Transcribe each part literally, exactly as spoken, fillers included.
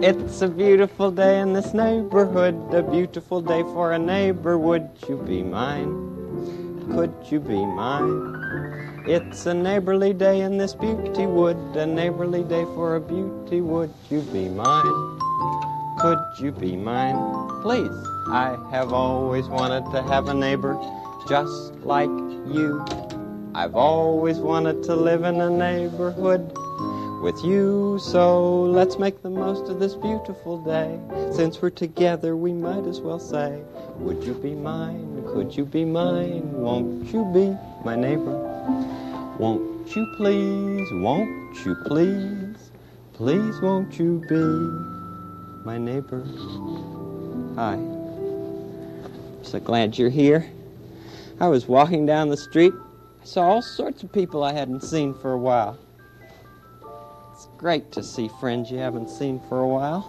It's a beautiful day in this neighborhood, a beautiful day for a neighbor. Would you be mine? Could you be mine? It's a neighborly day in this beauty wood, a neighborly day for a beauty. Would you be mine? Could you be mine? Please, I have always wanted to have a neighbor just like you. I've always wanted to live in a neighborhood with you, so let's make the most of this beautiful day. Since we're together, we might as well say, would you be mine? Could you be mine? Won't you be my neighbor? Won't you please? Won't you please? Please won't you be my neighbor? Hi. I'm so glad you're here. I was walking down the street. I saw all sorts of people I hadn't seen for a while. It's great to see friends you haven't seen for a while.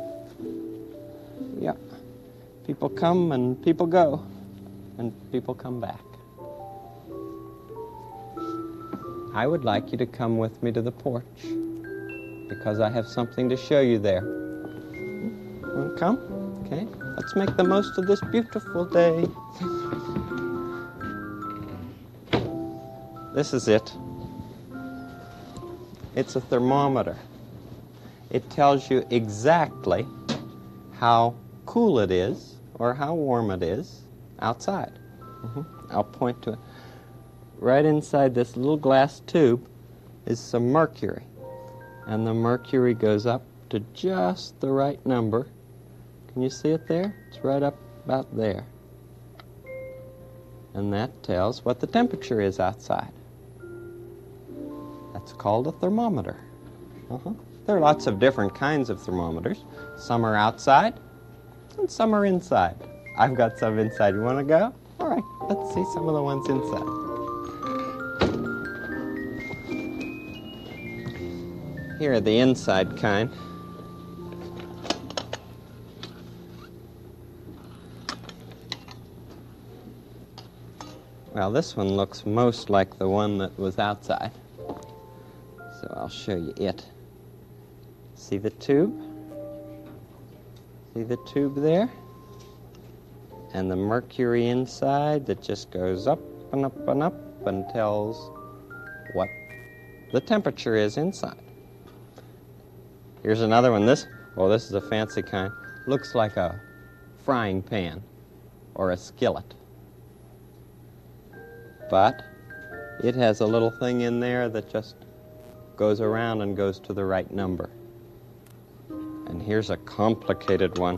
Yeah. People come and people go, and people come back. I would like you to come with me to the porch, because I have something to show you there. Want to come? Okay. Let's make the most of this beautiful day. This is it. It's a thermometer. It tells you exactly how cool it is or how warm it is outside. Mm-hmm. I'll point to it. Right inside this little glass tube is some mercury. And the mercury goes up to just the right number. Can you see it there? It's right up about there. And that tells what the temperature is outside. That's called a thermometer. Uh-huh. There are lots of different kinds of thermometers. Some are outside, and some are inside. I've got some inside. You want to go? All right, let's see some of the ones inside. Here are the inside kind. Well, this one looks most like the one that was outside. So I'll show you it. See the tube? See the tube there? And the mercury inside that just goes up and up and up and tells what the temperature is inside. Here's another one. This, oh, this is a fancy kind. Looks like a frying pan or a skillet. But it has a little thing in there that just goes around and goes to the right number. And here's a complicated one.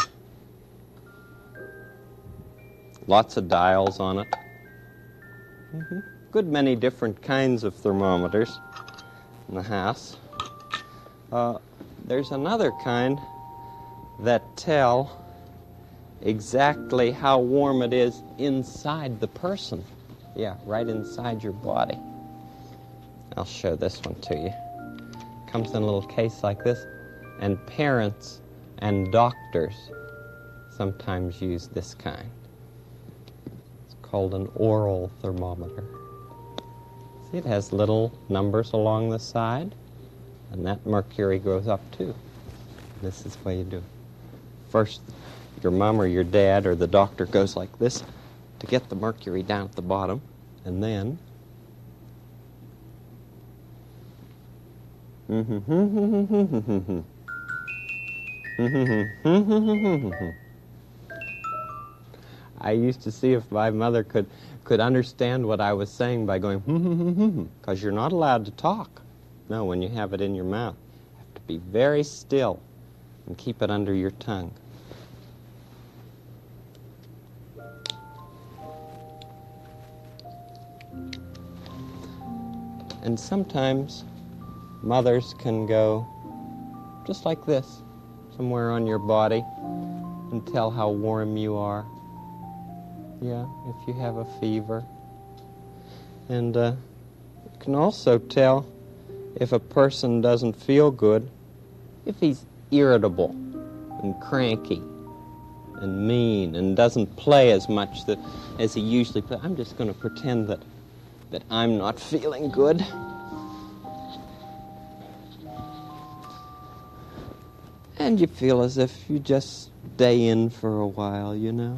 Lots of dials on it. Mm-hmm. Good many different kinds of thermometers in the house. Uh, there's another kind that tell exactly how warm it is inside the person. Yeah, right inside your body. I'll show this one to you. Comes in a little case like this, and parents and doctors sometimes use this kind. It's called an oral thermometer. See, it has little numbers along the side, and that mercury goes up too. This is what you do. First, your mom or your dad or the doctor goes like this to get the mercury down at the bottom, and then I used to see if my mother could could understand what I was saying by going because you're not allowed to talk. No, when you have it in your mouth, you have to be very still and keep it under your tongue. And sometimes mothers can go just like this, somewhere on your body, and tell how warm you are. Yeah, if you have a fever. And uh, you can also tell if a person doesn't feel good, if he's irritable and cranky and mean and doesn't play as much that, as he usually plays. I'm just going to pretend that, that I'm not feeling good. And you feel as if you just stay in for a while, you know.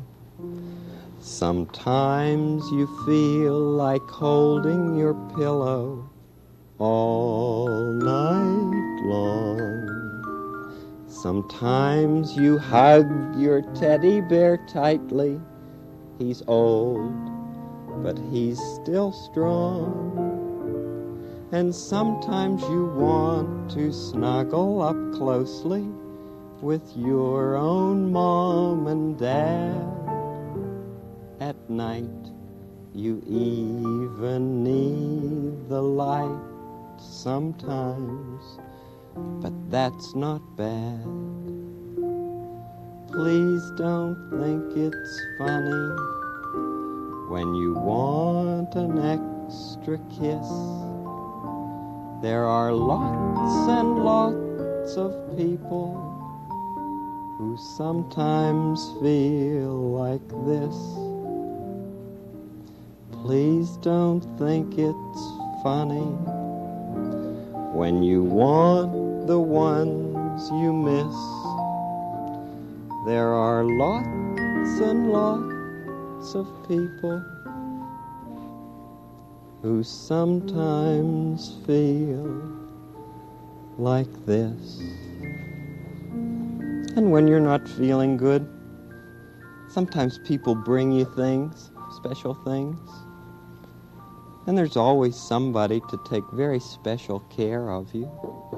Sometimes you feel like holding your pillow all night long. Sometimes you hug your teddy bear tightly. He's old, but he's still strong. And sometimes you want to snuggle up closely with your own mom and dad. At night, you even need the light sometimes, but that's not bad. Please don't think it's funny when you want an extra kiss. There are lots and lots of people who sometimes feel like this. Please don't think it's funny when you want the ones you miss. There are lots and lots of people who sometimes feel like this. And when you're not feeling good, sometimes people bring you things, special things. And there's always somebody to take very special care of you.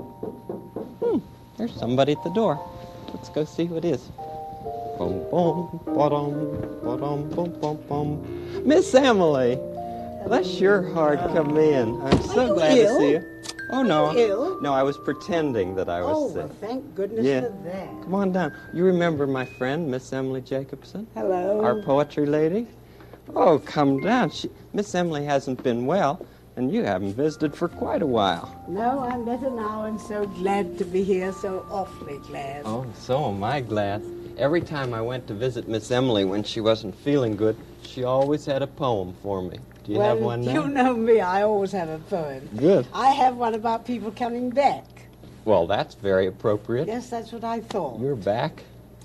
Hmm, there's somebody at the door. Let's go see who it is. Boom, boom, ba-dum, ba-dum, boom, boom, boom. Miss Emily, bless your heart, come in. I'm so glad to see you. Oh, no. Ill? No, I was pretending that I was oh, sick. Well, thank goodness Yeah. for that. Come on down. You remember my friend, Miss Emily Jacobson? Hello. Our poetry lady? Oh, come down. She, Miss Emily hasn't been well, and you haven't visited for quite a while. No, I'm better now and so glad to be here, so awfully glad. Oh, so am I glad. Every time I went to visit Miss Emily when she wasn't feeling good, she always had a poem for me. Do you well, have one now? You know me, I always have a poem. Good. I have one about people coming back. Well, that's very appropriate. Yes, that's what I thought. You're back.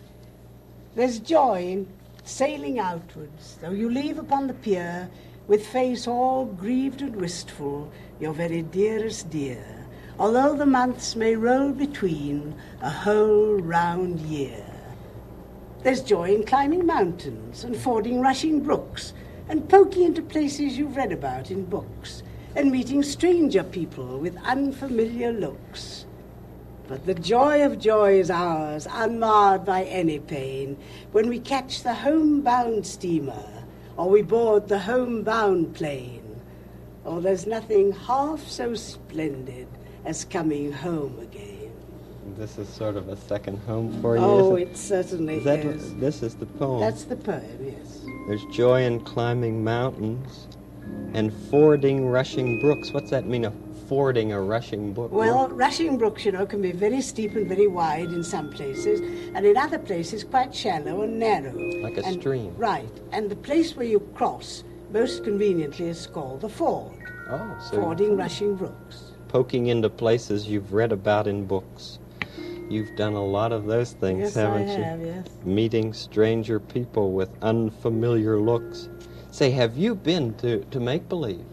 There's joy in sailing outwards, though you leave upon the pier with face all grieved and wistful, your very dearest dear, although the months may roll between a whole round year. There's joy in climbing mountains and fording rushing brooks and poking into places you've read about in books and meeting stranger people with unfamiliar looks. But the joy of joy is ours, unmarred by any pain, when we catch the homebound steamer or we board the homebound plane. Oh, there's nothing half so splendid as coming home again. This is sort of a second home for you, Oh, isn't it certainly is. That, is. This is the poem. That's the poem, yes. There's joy in climbing mountains and fording rushing brooks. What's that mean, a fording a rushing brook? Well, rushing brooks, you know, can be very steep and very wide in some places, and in other places quite shallow and narrow. Like a And- stream. Right. And the place where you cross, most conveniently, is called the ford. Oh, so Fording rushing brooks. poking into places you've read about in books. You've done a lot of those things, Yes, haven't I you? have, yes. Meeting stranger people with unfamiliar looks. Say, have you been to, to make-believe?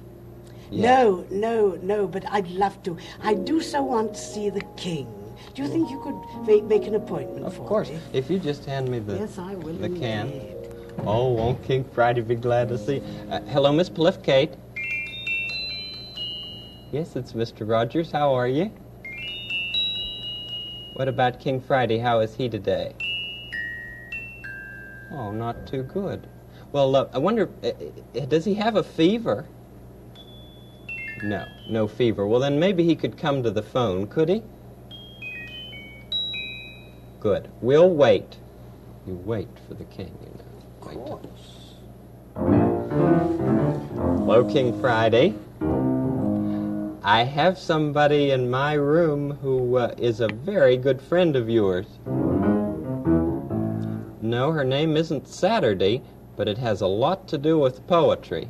No, no, no, but I'd love to. I do so want to see the king. Do you think you could ma- make an appointment Of for course. me? If you just hand me the, Yes, I will. the can. indeed. Oh, won't King Friday be glad to see? Uh, hello, Miss Pliffkate. Yes, it's Mister Rogers. How are you? What about King Friday? How is he today? Oh, not too good. Well, uh, I wonder, uh, uh, does he have a fever? No, no fever. Well, then maybe he could come to the phone, could he? Good. We'll wait. You wait for the king, you know. Wait. Of course. Hello, King Friday. I have somebody in my room who uh, is a very good friend of yours. No, her name isn't Saturday, but it has a lot to do with poetry.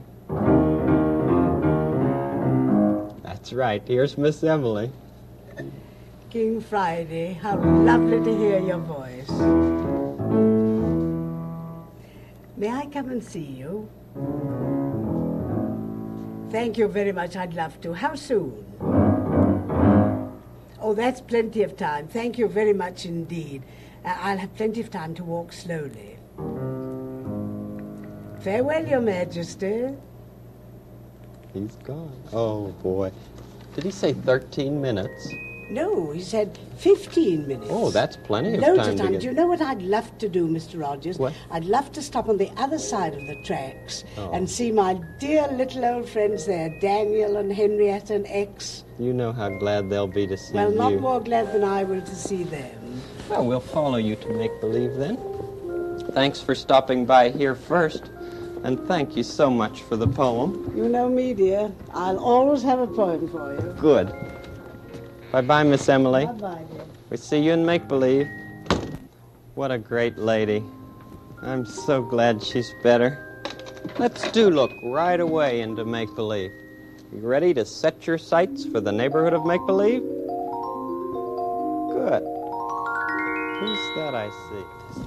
That's right. Here's Miss Emily. King Friday, how lovely to hear your voice. May I come and see you? Thank you very much. I'd love to. How soon? Oh, that's plenty of time. Thank you very much indeed. Uh, I'll have plenty of time to walk slowly. Farewell, Your Majesty. He's gone. Oh, boy. Did he say thirteen minutes? No, he said fifteen minutes. Oh, that's plenty of Loads time of to time. get... Do you know what I'd love to do, Mister Rogers? What? I'd love to stop on the other side of the tracks Oh. and see my dear little old friends there, Daniel and Henrietta and X. You know how glad they'll be to see Well, you. not more glad than I will to see them. Well, we'll follow you to make-believe then. Thanks for stopping by here first. And thank you so much for the poem. You know me, dear. I'll always have a poem for you. Good. Bye-bye, Miss Emily. Bye-bye, dear. We see you in make-believe. What a great lady. I'm so glad she's better. Let's do look right away into make-believe. You ready to set your sights for the neighborhood of make-believe? Good. Who's that I see?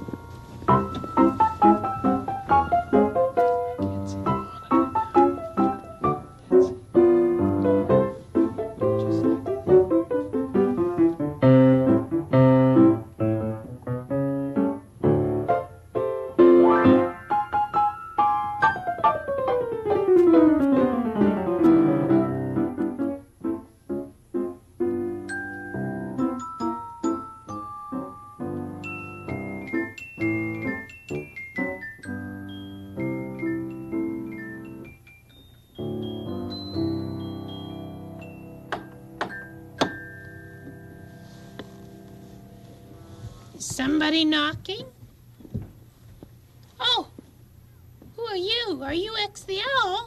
Somebody knocking? Oh, who are you? Are you X the Owl?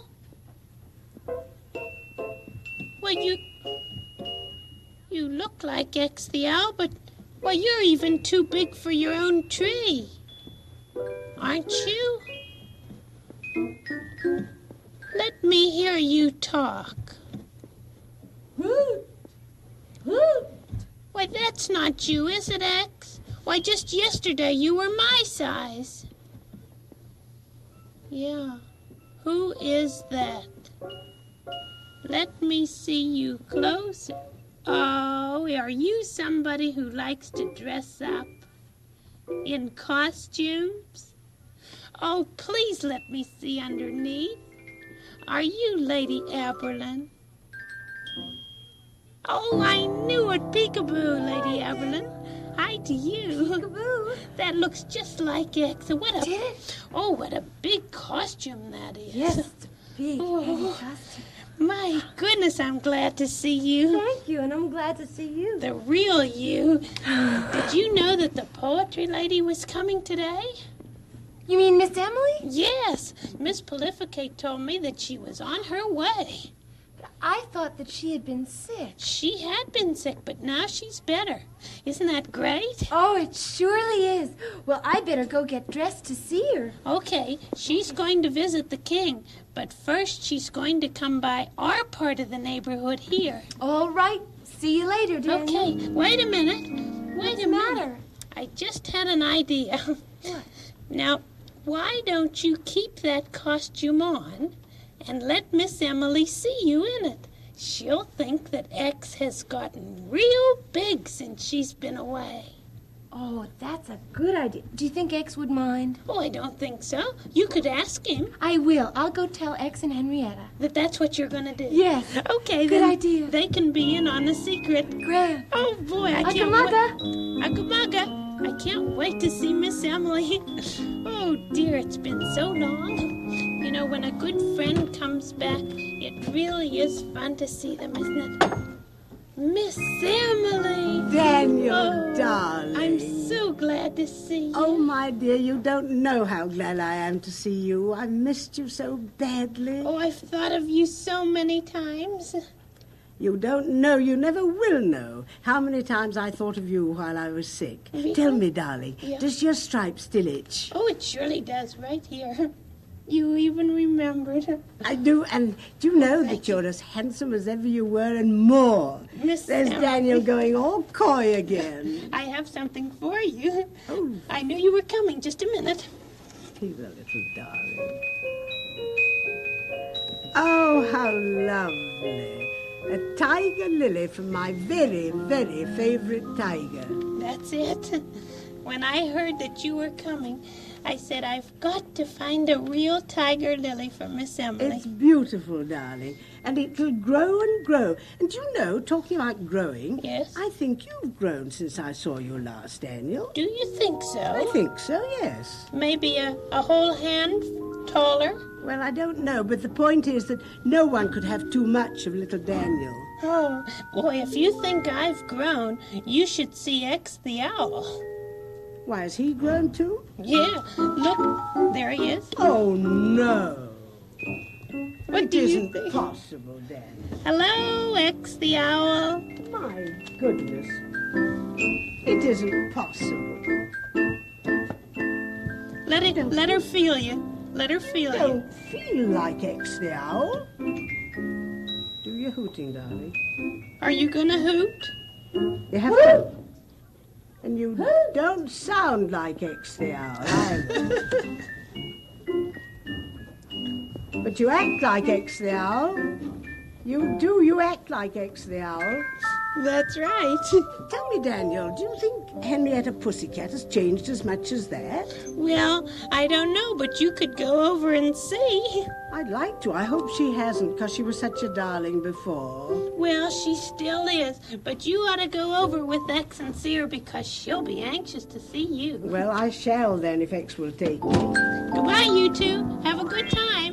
Well, you... You look like X the Owl, but... Well, you're even too big for your own tree. Aren't you? Let me hear you talk. Hoot! Hoot! Why, that's not you, is it, X? Why, just yesterday you were my size. Yeah. Who is that? Let me see you closer. Oh, are you somebody who likes to dress up in costumes? Oh, please let me see underneath. Are you Lady Aberlin? Oh, I knew it. Peekaboo, Lady Aberlin. Hi to you. Peekaboo. That looks just like X. What a... Did it? Oh, what a big costume that is. Yes, it's a big, Oh. heavy costume. My goodness, I'm glad to see you. Thank you, and I'm glad to see you. The real you. Did you know that the poetry lady was coming today? You mean Miss Emily? Yes. Miss Prolificate told me that she was on her way. I thought that she had been sick. She had been sick, but now she's better. Isn't that great? Oh, it surely is. Well, I better go get dressed to see her. Okay, she's going to visit the king, but first she's going to come by our part of the neighborhood here. All right. See you later, Daniel. Okay, wait a minute. Wait What's a the minute. matter? I just had an idea. What? Now, why don't you keep that costume on and let Miss Emily see you in it? She'll think that X has gotten real big since she's been away. Oh, that's a good idea. Do you think X would mind? Oh, I don't think so. You could ask him I will. I'll go tell X and Henrietta. that that's what you're going to do. Yes. Okay, Good then idea. they can be in on the secret. Grand. Oh, boy, I can't wait. Akamaga. Akamaga. I can't wait to see Miss Emily. Oh, dear, it's been so long. You know, when a good friend comes back, it really is fun to see them, isn't it? Miss Emily! Daniel, Oh, darling. I'm so glad to see you. Oh, my dear, you don't know how glad I am to see you. I missed you so badly. Oh, I've thought of you so many times. You don't know, you never will know, how many times I thought of you while I was sick. Really? Tell me, darling, Yeah. does your stripe still itch? Oh, it surely does, right here. You even remembered. I do, and do you know that you're as handsome as ever you were and more? Miss There's Emily. Daniel going all coy again. I have something for you. Oh, I knew you were coming. Just a minute. he's a little darling. Oh, how lovely. A tiger lily from my very, very favorite tiger. That's it. When I heard that you were coming, I said, I've got to find a real tiger lily for Miss Emily. It's beautiful, darling, and it will grow and grow. And you know, talking about growing, Yes? I think you've grown since I saw you last, Daniel. Do you think so? I think so, yes. Maybe a, a whole hand taller? Well, I don't know, but the point is that no one could have too much of little Daniel. Oh, boy, if you think I've grown, you should see X the owl. Why, has he grown too? Yeah, look, there he is. Oh, no. What It do you isn't think? possible, Daniel. Hello, X the owl. My goodness. It isn't possible. Let it, let her feel you. Let her feel you. Don't feel like X the owl. Do your hooting, darling. Are you gonna hoot? You have to. And you don't sound like X the owl either. But you act like X the owl. You do, you act like X the owl. That's right. Tell me, Daniel, do you think Henrietta Pussycat has changed as much as that? Well, I don't know, but you could go over and see. I'd like to. I hope she hasn't, because she was such a darling before. Well, she still is, but you ought to go over with X and see her because she'll be anxious to see you. Well, I shall then, if X will take me. Goodbye, you two. Have a good time.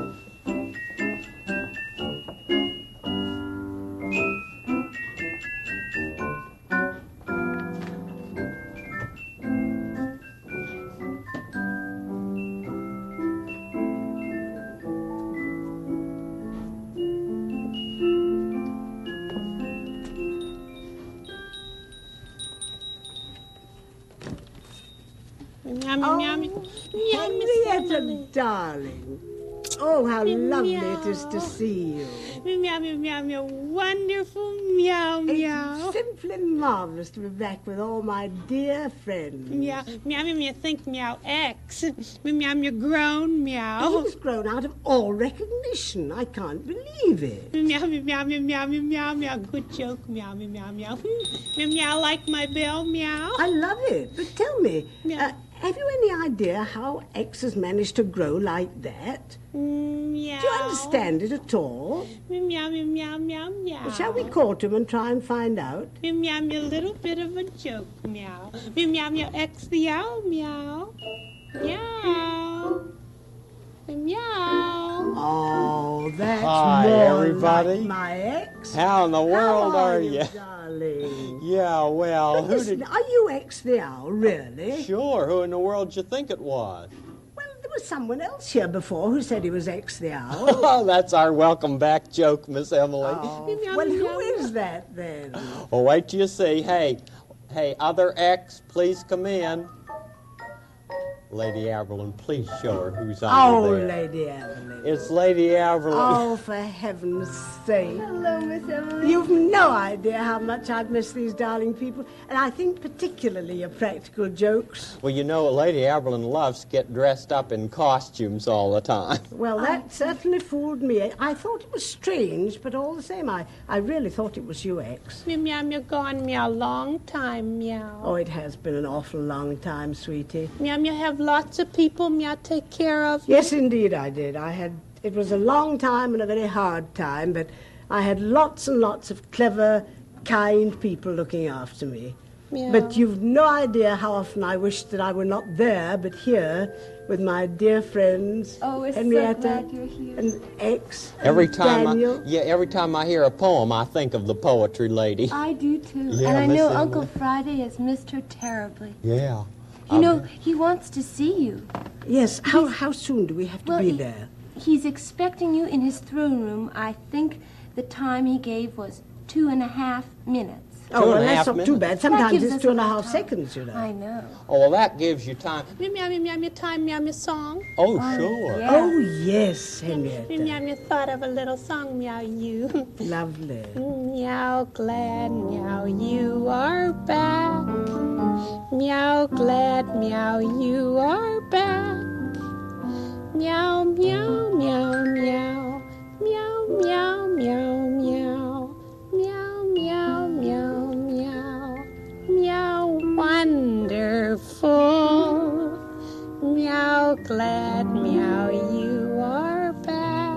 Meow, meow, meow, meow. Meow, Miss Henrietta, Emily. darling. Oh, how lovely it is to see you. Meow, meow, meow, meow. Wonderful meow, meow. It's simply marvelous to be back with all my dear friends. Meow, meow, meow, meow. Think meow X. Meow, meow, grown meow. He's grown out of all recognition. I can't believe it. Meow, meow, meow, meow, meow, meow, meow. Good joke. Meow, meow, meow, meow. Meow, meow, like my bell. Meow. I love it. But tell me, Yeah. uh, have you any idea how X has managed to grow like that? Meow. Do you understand it at all? Meow, meow, meow, meow, meow. Well, shall we call to him and try and find out? Meow, meow, meow, little bit of a joke, meow. Meow, meow, meow, X the owl, meow. Meow. Meow. Oh, that's Hi, more everybody. like my X. How in the world How are are you? darling? Yeah, well, who Listen, did... are you X the owl, really? Sure, who in the world did you think it was? Well, there was someone else here before who said he was X the owl. Oh, that's our welcome back joke, Miss Emily. Oh, well, who is that then? Well, wait till you see. Hey, hey, other X, please come in. Lady Averlin, please show her who's Oh, under there. Lady Evelyn. It's Lady Averlin. Oh, for heaven's sake. Hello, Miss Emily. You've no idea how much I've missed these darling people, and I think particularly your practical jokes. Well, you know, Lady Averlin loves to get dressed up in costumes all the time. Well, that certainly fooled me. I thought it was strange, but all the same, I, I really thought it was you, X. Meow, meow, meow, gone meow, long time, meow. Oh, it has been an awful long time, sweetie. Meow, meow, have lots of people meow take care of. Yes, indeed I did. I had. It was a long time and a very hard time, but I had lots and lots of clever, kind people looking after me. Meow. But you've no idea how often I wished that I were not there, but here with my dear friends Oh, we're so Henrietta glad you're here. and X and Every time, Daniel. I, yeah, every time I hear a poem, I think of the poetry lady. I do too. Yeah, and I Miss know Emily. Uncle Friday has missed her terribly. Yeah. You know, he wants to see you. Yes, how, how soon do we have to Well, be he- there? He's expecting you in his throne room. I think the time he gave was two and a half minutes. Oh, Two well, and a that's half not minutes. too bad. Sometimes gives it's us two and a enough half time. seconds, you know. I know. Oh, well, that gives you time. Meow, meow, meow, meow, meow, time, meow, meow, song. Oh, sure. Yeah. Oh, yes, Meow, Henrietta. meow, meow, thought of a little song, meow, you. Lovely. Meow, glad, meow, you are back. Meow, glad, meow, you are back. Meow, meow, meow, meow. Meow, meow, meow, meow. Meow, meow, meow, meow. Meow, wonderful. Meow, glad, meow, you are back.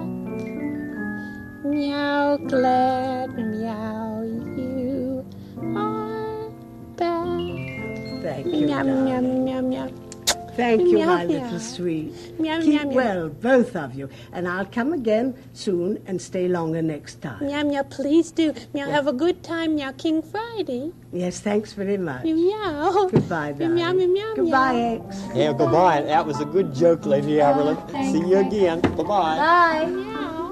Meow, glad, meow, you are back. Thank you, Meow, meow, darling. meow, meow. Thank you, Meow, my meow. little sweet. Meow, Keep meow, meow. well, both of you. And I'll come again soon and stay longer next time. Meow, meow, please do. Meow, have a good time, meow, King Friday. Yes, thanks very much. Meow, meow. Goodbye, darling. Meow, meow, meow, Goodbye, meow. X. Yeah, goodbye. That was a good joke, Lady Aberlin. thank See you again. Bye-bye. Bye. Meow.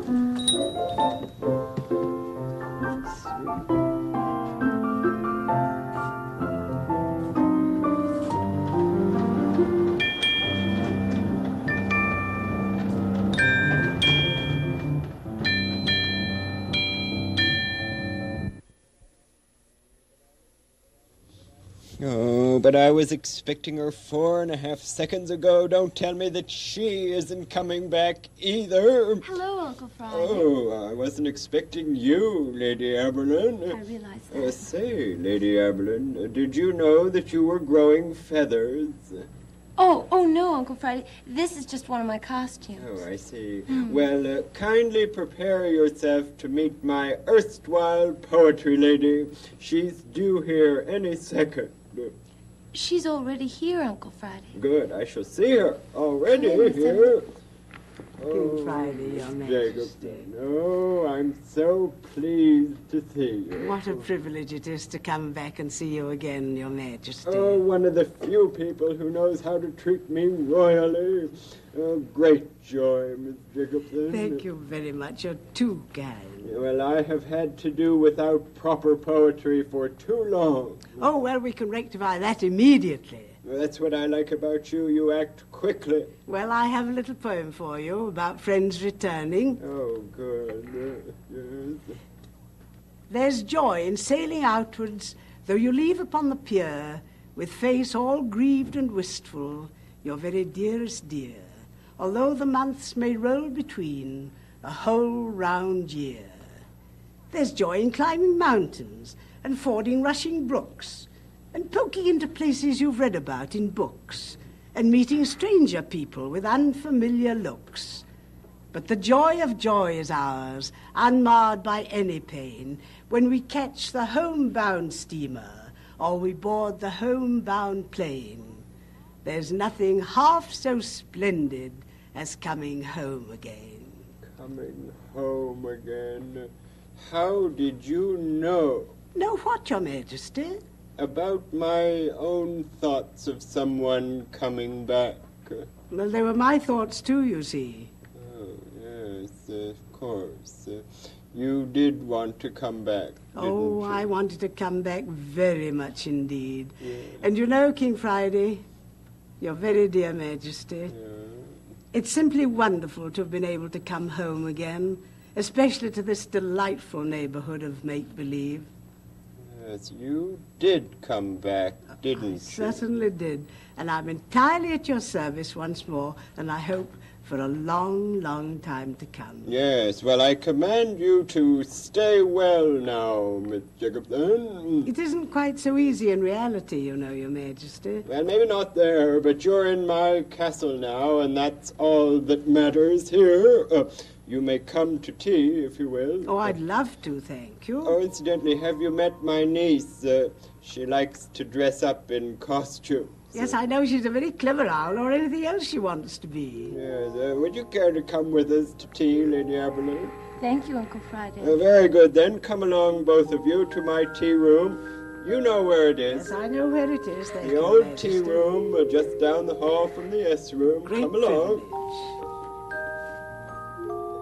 Oh, but I was expecting her four and a half seconds ago. Don't tell me that she isn't coming back either. Hello, Uncle Friday. Oh, I wasn't expecting you, Lady Aberlin. I realize that. Uh, say, Lady Aberlin, uh, did you know that you were growing feathers? Oh, oh no, Uncle Friday. This is just one of my costumes. Oh, I see. Well, uh, kindly prepare yourself to meet my erstwhile poetry lady. She's due here any second. She's already here, Uncle Friday. Good, I shall see her already Hi, Miss here. King Friday, Your Majesty. Jacobson. Oh, I'm so pleased to see you. What a privilege it is to come back and see you again, Your Majesty. Oh, one of the few people who knows how to treat me royally. Oh, great joy, Miss Jacobson. Thank you very much. You're too kind. Well, I have had to do without proper poetry for too long. Oh, well, we can rectify that immediately. Well, that's what I like about you. You act quickly. Well, I have a little poem for you about friends returning. Oh, good. Uh, yes. There's joy in sailing outwards, though you leave upon the pier, with face all grieved and wistful, your very dearest dear, although the months may roll between a whole round year. There's joy in climbing mountains and fording rushing brooks, and poking into places you've read about in books, and meeting stranger people with unfamiliar looks. But the joy of joy is ours, unmarred by any pain, when we catch the homebound steamer, or we board the homebound plane. There's nothing half so splendid as coming home again. Coming home again. How did you know Know what, Your Majesty? about my own thoughts of someone coming back? Well, they were my thoughts too, you see. Oh, yes, of course. Uh, you did want to come back, didn't Oh, you? I wanted to come back very much indeed. Yeah. And you know, King Friday, Your very dear Majesty, Yeah. it's simply wonderful to have been able to come home again, especially to this delightful neighborhood of make-believe. Yes, you did come back, didn't I you? certainly did. And I'm entirely at your service once more, and I hope for a long, long time to come. Yes, well, I command you to stay well now, Miss Jacobson. It isn't quite so easy in reality, you know, Your Majesty. Well, maybe not there, but you're in my castle now, and that's all that matters here. Uh, you may come to tea, if you will. Oh, I'd love to, thank you. Oh, incidentally, have you met my niece? Uh, she likes to dress up in costume. Yes, I know she's a very clever owl, or anything else she wants to be. Yes, uh, would you care to come with us to tea, Lady Aberlin? Thank you, Uncle Friday. Uh, very good, then. Come along, both of you, to my tea room. You know where it is. Yes, I know where it is, thank The you, old Majesty. tea room, uh, just down the hall from the S room. Great Come along. privilege.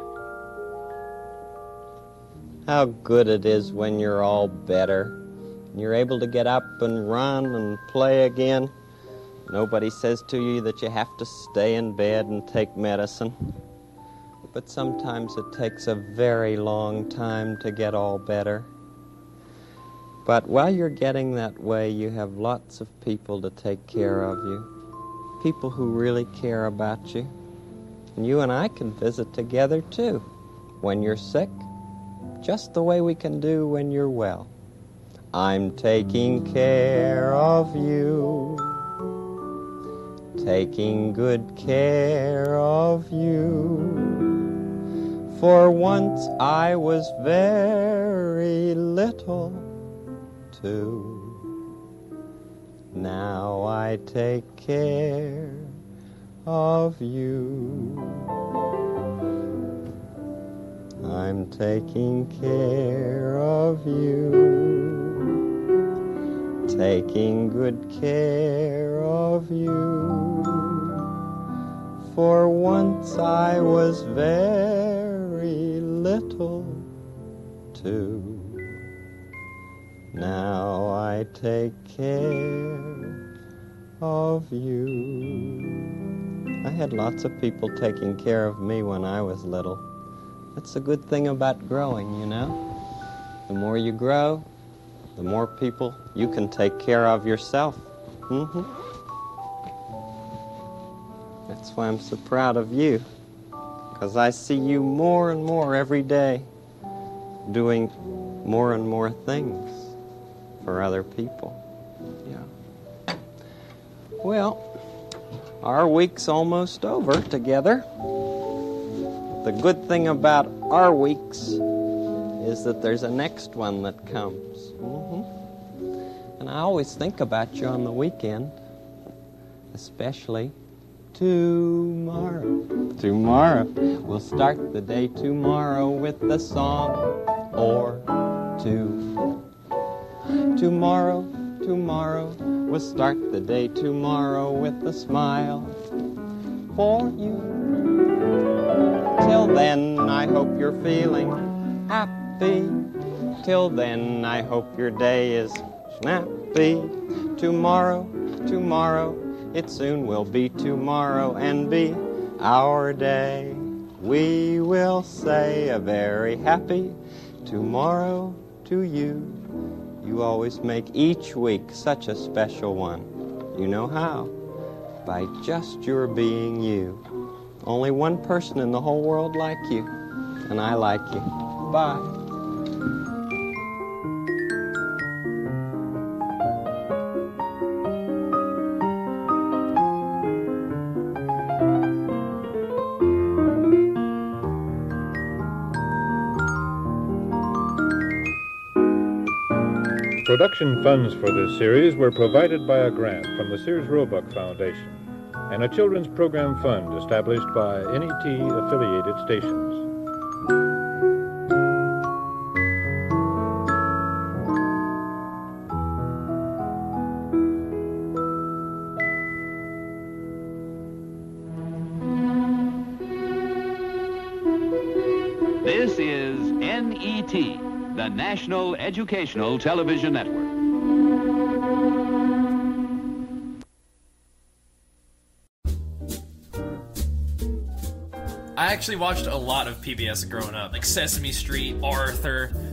How good it is when you're all better. and you're able to get up and run and play again. Nobody says to you that you have to stay in bed and take medicine. But sometimes it takes a very long time to get all better. But while you're getting that way, you have lots of people to take care of you, people who really care about you. And you and I can visit together, too, when you're sick, just the way we can do when you're well. I'm taking care of you, taking good care of you. For once I was very little, too. Now I take care of you. I'm taking care of you, taking good care of you. For once I was very little, too. Now I take care of you. I had lots of people taking care of me when I was little. That's the good thing about growing, you know. The more you grow, the more people you can take care of yourself. Mm-hmm. That's why I'm so proud of you, because I see you more and more every day doing more and more things for other people. Yeah. Well, our week's almost over together. The good thing about our weeks is that there's a next one that comes. Mm-hmm. And I always think about you on the weekend, especially tomorrow. Tomorrow. We'll start the day tomorrow with a song or two. Tomorrow, tomorrow, we'll start the day tomorrow with a smile for you. Till then, I hope you're feeling happy. Till then, I hope your day is snappy. Tomorrow, tomorrow, it soon will be tomorrow and be our day. We will say a very happy tomorrow to you. You always make each week such a special one. You know how? By just your being you. Only one person in the whole world like you, and I like you. Bye. Production funds for this series were provided by a grant from the Sears Roebuck Foundation and a children's program fund established by N E T affiliated stations. This is N E T, the National Educational Television Network. I actually watched a lot of P B S growing up, like Sesame Street, Arthur.